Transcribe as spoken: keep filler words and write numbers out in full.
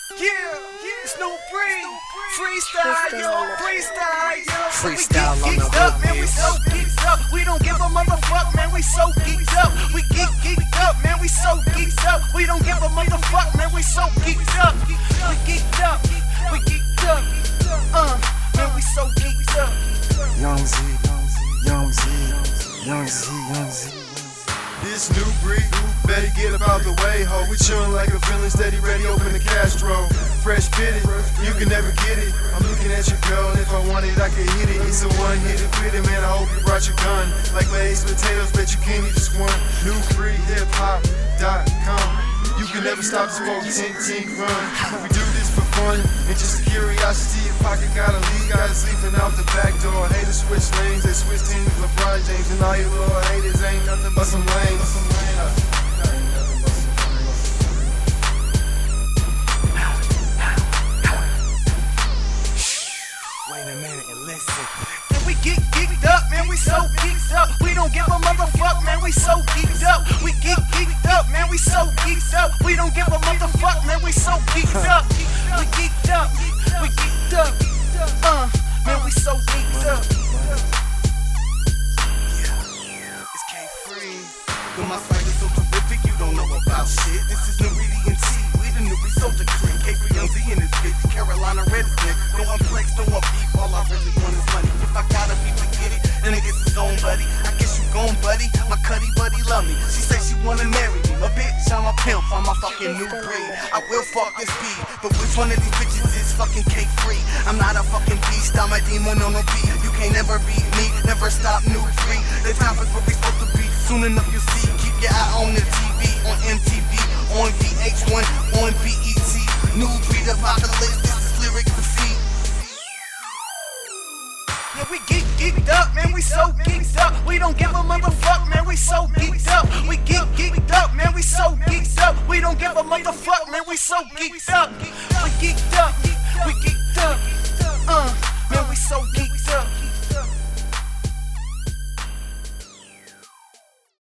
Yeah, it's New Breed. Freestyle, yo, freestyle, yo. Freestyle on we the geeked up, hook, man. We so geeked up. We don't give a motherfuck, man. We so geeked up. We geek geeked up, man. We so geeked up. We don't give a motherfuck, man. We so geeked up. We geeked up. We geeked up. Uh, man, we so geeked up. Young Z, Young Z, Young Z, Young Z. This New Breed, better get up out the way, ho. We chillin' like a villain, steady ready, open the Castro. Fresh fitted, you can never get it. I'm looking at your girl, and if I want it, I can hit it. It's a one-hitter with it, man. I hope you brought your gun. Like Lay's potatoes, bet you can't eat just one. New Breed Hip Hop dot com. You can never stop this smoke, tink tink run. We do this for fun, and just curiosity. Your pocket got a lead, guys sleeping out the back door. Haters switch lanes, they switch teams. LeBron James and all you little haters ain't nothing but some lanes. Wait a minute and listen. And we geek geeked up, man. We so geeked up. We don't give a motherfuck, man. We so geeked up. We geek geeked up, man. We so geeked up. We don't give a motherfuck, man. We so geeked up. We geeked up. We geeked up. Uh, man, we so geeked up. It's K-Free. When my swag is so terrific, you don't know about shit. This is Noridian T. We the Nuri Soldier Creek. K-Free Young Z in this bitch. Carolina Redskin. No one flex, no one beef. All I really want is money. If I gotta be to get it, then it gets its own, buddy. I guess you gone, buddy. My cutty buddy love me. She say she wanna marry me. A bitch, I'm a pimp. I'm a fucking New Breed. I will fuck this beat, but which one of these bitches is fucking K-Free? I'm not a fucking beast. I'm a demon on a beat. You can't never beat me. Never stop New Breed. The top is where we supposed to be. Soon enough you'll see. Keep your eye on the T V, on M T V, on V H one, on B E T. New Breed Apocalypse. This is lyrics defeat. Yeah, we geek geeked up, man. We so geeked up. We don't give a motherfuck, man. We so geeked up. We geek geeked up, man. We so geeked up. We don't give a motherfuck, man. We so geeked up. We geeked up.